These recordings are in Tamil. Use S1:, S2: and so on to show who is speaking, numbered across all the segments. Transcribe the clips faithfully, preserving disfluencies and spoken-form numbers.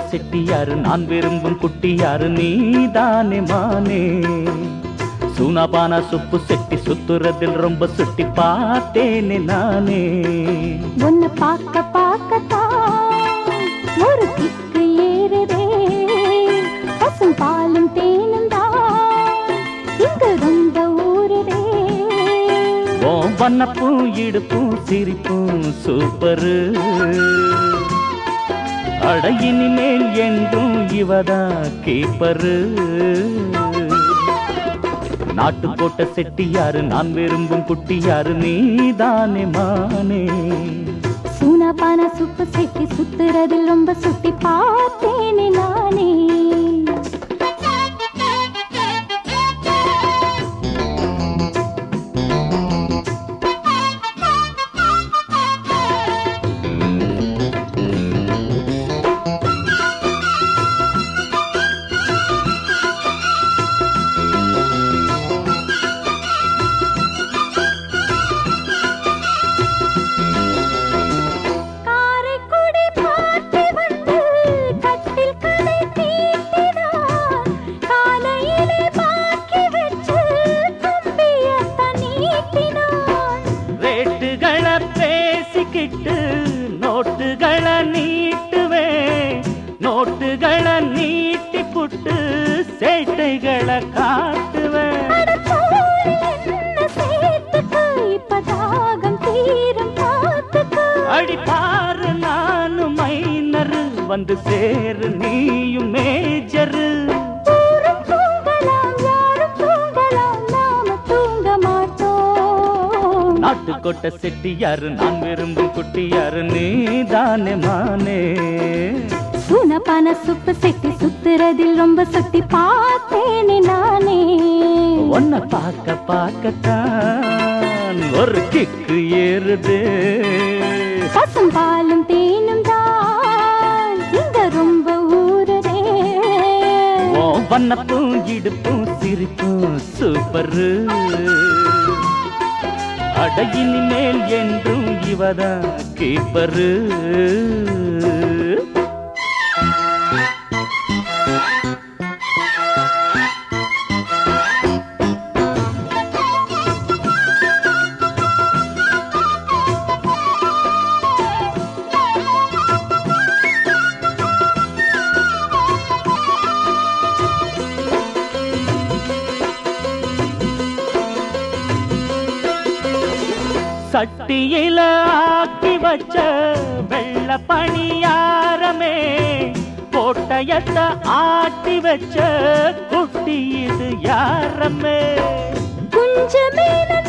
S1: செட்டியாரு நான் விரும்பும் குட்டியாரு நீதானே மானே. சூனாபானா சுப்பு செட்டி சுத்துறதில் ரொம்ப சுட்டி பார்த்தேனே நானே.
S2: உன்னை பார்க்க பார்க்கத்தான் ஒரு கிக்கு ஏறுதே. பசும் பாலும் தேனும் தான் இங்க ரொம்ப ஊறுதே.
S1: ஓ வண்ணப்பும் இடுப்பும் சிரிப்பும் சூப்பரு. அடையினி மேல் என்றும் இவதா கீப்பரு. நாட்டுக்கோட்டை செட்டியாரு நான் விரும்பும் குட்டியாரு நீதானே மானே.
S2: சூனாபானா சுப்பு செட்டி சுத்துறதில் ரொம்ப சுட்டி பார்த்தேனே நானே.
S1: நோட்டுகளை நீட்டுவே நோட்டுகளை நீட்டி புட்டு சேட்டைகளை காட்டுவேன். அடிப்பாரு நானும் மைனரு வந்து சேரு நீயும் மேஜரு. நாட்டுக்கோட்டை செட்டியாரு நான் விரும்பும் குட்டியாரு நீதானே மானே.
S2: சூனாபானா சுப்பு செட்டி சுத்துறதில் ரொம்ப சுட்டி பார்த்தேனே நானே.
S1: உன்னை பார்க்க பார்க்கத்தான் ஒரு கிக்கு ஏறுதே.
S2: பசும் பாலும் தேனும் தான் இங்க ரொம்ப ஊறுதே.
S1: ஓ வண்ணப்பும் இடுப்பும் சிரிப்பும் சூப்பரு. அடையினி மேல் என்றும் இவதா கீப்பரு. சட்டியில ஆக்கி வச்ச வெள்ள பணியாரமே கோட்டையத்தை ஆட்டி வச்ச குட்டி இது யாரமே.
S2: குஞ்சமே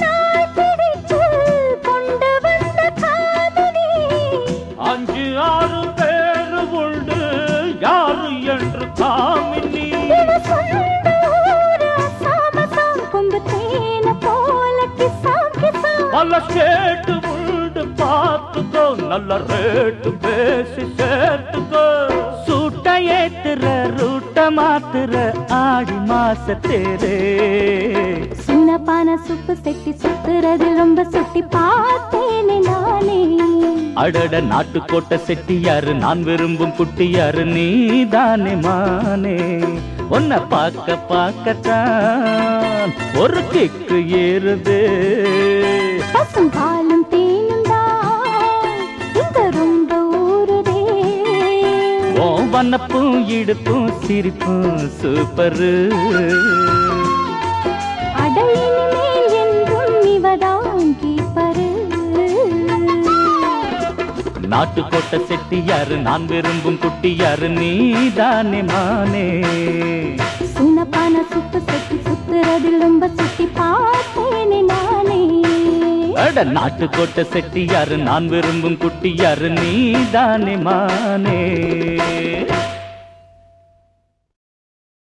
S2: கொண்டு வந்த காதலி
S1: அஞ்சு ஆறு பேரு உண்டு யாரு என்று காமினி. நல்ல ஸ்டேட்டு உண்டு பார்த்துக்கோ நல்ல ரேட்டு பேசி சேர்த்துக்கோ. சூட்ட ஏத்துற ரூட்ட மாத்துற ஆடி மாசத்தேரே.
S2: சூனாபானா சுப்பு செட்டி சுத்துறதில் ரொம்ப சுட்டி பார்த்தேனே நானே.
S1: அடட நாட்டுக்கோட்டை செட்டியாரு நான் விரும்பும் குட்டியாரு நீதானே மானே. உன்னை பார்க்க பார்க்கத்தான் ஒரு கிக்கு ஏறுது.
S2: பசும் பாலும் தேனும் தான் இங்க ரொம்ப ஊறுதே.
S1: ஓ வண்ணப்பும் இடுப்பும் சிரிப்பும் சூப்பரு.
S2: அடையினி மேல் என்றும் இவதான் கீப்பரு.
S1: நாட்டுக்கோட்டை செட்டியாரு நான் விரும்பும் குட்டியாரு நீதானே மானே.
S2: சூனாபானா சுப்பு செட்டி சுத்துறதில் ரொம்ப சுட்டி பார்த்தேனே நானே.
S1: அட நாட்டுக்கோட்டை செட்டியாரு நான் விரும்பும் குட்டியாரு நீதானே மானே.